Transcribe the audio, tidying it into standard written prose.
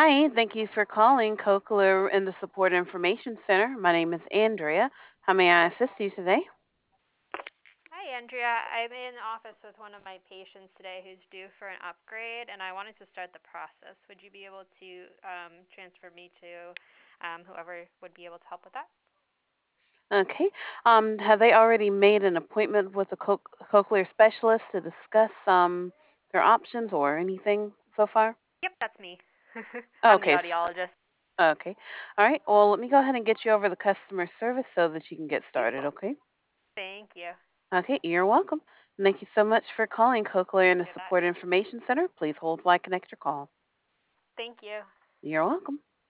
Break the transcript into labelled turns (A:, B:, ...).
A: Hi, thank you for calling Cochlear and the Support Information Center. My name is Andrea. How may I assist you today?
B: Hi, Andrea. I'm in office with one of my patients today who's due for an upgrade, and I wanted to start the process. Would you be able to transfer me to whoever would be able to help with that?
A: Okay. Have they already made an appointment with a cochlear specialist to discuss their options or anything so far?
B: Yep, that's me. I'm the
A: Okay.
B: audiologist.
A: Okay. All right. Well, let me go ahead and get you over the customer service so that you can get started. Okay.
B: Thank you.
A: Okay. You're welcome. Thank you so much for calling Cochlear and the
B: Appreciate that.
A: Support Information Center. Please hold while I connect your call.
B: Thank you.
A: You're welcome.